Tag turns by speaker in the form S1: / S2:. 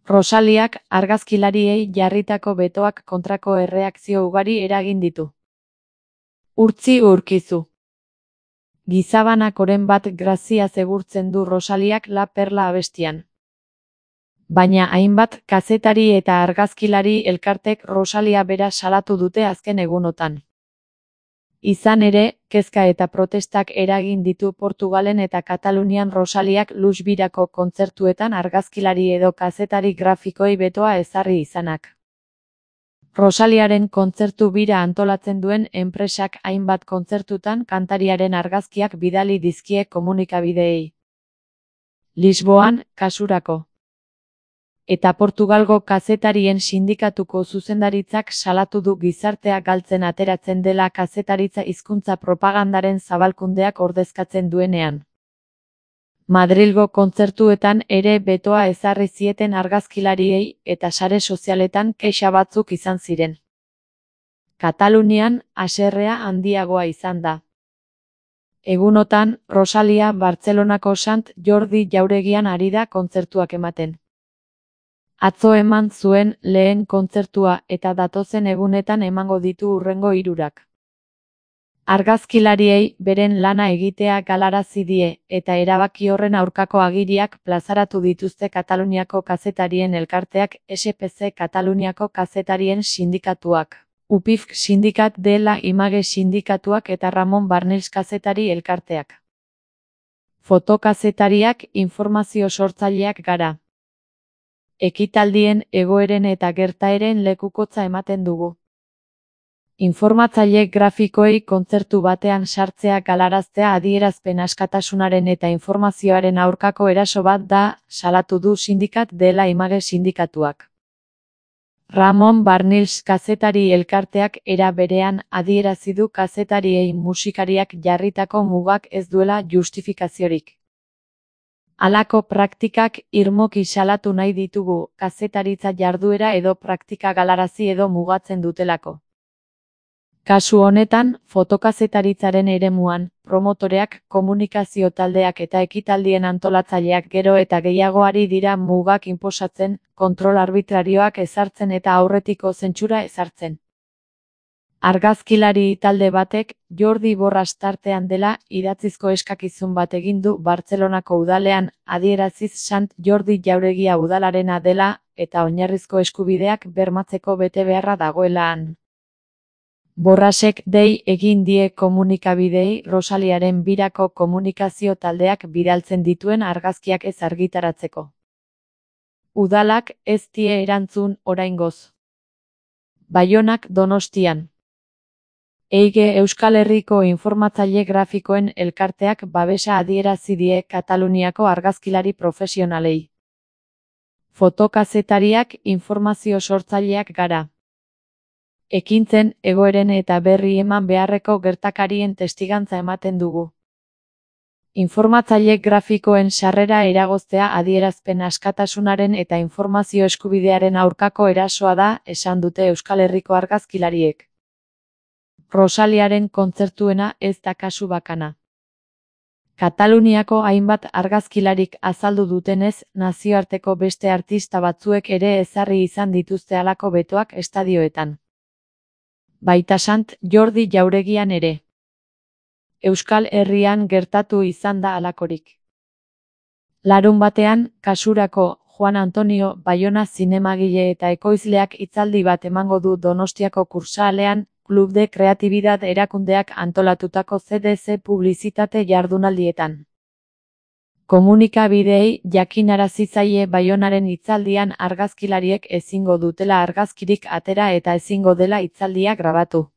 S1: Rosaliak argazkilariei jarritako betoak kontrako erreakzio ugari eragin ditu. Urtzi urkizu. Gizabanakoren bat grazia segurtzen du Rosaliak La Perla abestian. Baina hainbat kazetari eta argazkilari elkartek Rosalia bera salatu dute azken egunotan. Izan ere, kezka eta protestak eragin ditu Portugalen eta Katalunian Rosaliak Luxbirako kontzertuetan argazkilari edo kazetari grafikoi betoa ezarri izanak. Rosaliaren kontzertu bira antolatzen duen enpresak hainbat kontzertutan kantariaren argazkiak bidali dizkie komunikabideei. Lisboan, kasurako. Eta Portugalgo kazetarien sindikatuko zuzendaritzak salatu du gizartea galtzen ateratzen dela kazetaritza hizkuntza propagandaren zabalkundeak ordezkatzen duenean. Madrilgo kontzertuetan ere betoa ezarri zieten argazkilariei eta sare sozialetan kexa batzuk izan ziren. Katalunian, haserrea handiagoa izan da. Egunotan, Rosalia Bartzelonako Sant Jordi jauregian ari da kontzertuak ematen. Atzo eman zuen lehen kontzertua eta datozen egunetan emango ditu hurrengo 3. Argazkilariei beren lana egitea galarazi die eta erabaki horren aurkako agiriak plazaratu dituzte Kataluniako kazetarien elkarteak, SPC Kataluniako kazetarien sindikatuak, UPIF Sindikat de la Image sindikatuak eta Ramon Barnils kazetari elkarteak. Fotokazetariak informazio sortzaileak gara. Ekitaldien, egoeren eta gertaeren lekukotza ematen dugu. Informatzaile grafikoei kontzertu batean sartzea galaraztea adierazpen askatasunaren eta informazioaren aurkako eraso bat da, salatu du Sindikat de la Image sindikatuak. Ramon Barnils kazetari elkarteak era berean adierazi du kazetariei musikariak jarritako mugak ez duela justifikaziorik. Halako praktikak irmoki salatu nahi ditugu, kazetaritza jarduera edo praktika galarazi edo mugatzen dutelako. Kasu honetan, fotokazetaritzaren eremuan, promotoreak, komunikazio taldeak eta ekitaldien antolatzaileak gero eta gehiagoari dira mugak inposatzen, kontrol arbitrarioak ezartzen eta aurretiko zentsura ezartzen. Argazkilari talde batek, Jordi Borras tartean dela, idatzizko eskakizun bat egin du Bartzelonako udalean, adieraziz Sant Jordi jauregia udalarena dela, eta oinarrizko eskubideak bermatzeko betebeharra dagoela han. Borrasek dei egin die komunikabidei Rosaliaren birako komunikazio taldeak bidaltzen dituen argazkiak ez argitaratzeko. Udalak ez die erantzun oraingoz. Baionak Donostian. EIGE Euskal Herriko informatzaile grafikoen elkarteak babesa adierazi die Kataluniako argazkilari profesionalei. Fotokazetariak informazio sortzaileak gara. Ekintzen, egoeren eta berri eman beharreko gertakarien testigantza ematen dugu. Informatzaile grafikoen sarrera eragoztea adierazpen askatasunaren eta informazio eskubidearen aurkako erasoa da, esan dute Euskal Herriko argazkilariek. Rosaliaren kontzertuena ez da kasu bakana. Kataluniako hainbat argazkilarik azaldu dutenez, nazioarteko beste artista batzuek ere ezarri izan dituzte halako betoak estadioetan. Baita Sant Jordi jauregian ere. Euskal Herrian gertatu izan da halakorik. Larunbatean, kasurako, Juan Antonio Baiona zinemagile eta ekoizleak hitzaldi bat emango du Donostiako Kursaalean, Club de Creatividad erakundeak antolatutako CDC publizitate jardunaldietan. Komunikabideei jakinarazi zaie Baionaren hitzaldian argazkilariek ezingo dutela argazkirik atera eta ezingo dela hitzaldia grabatu.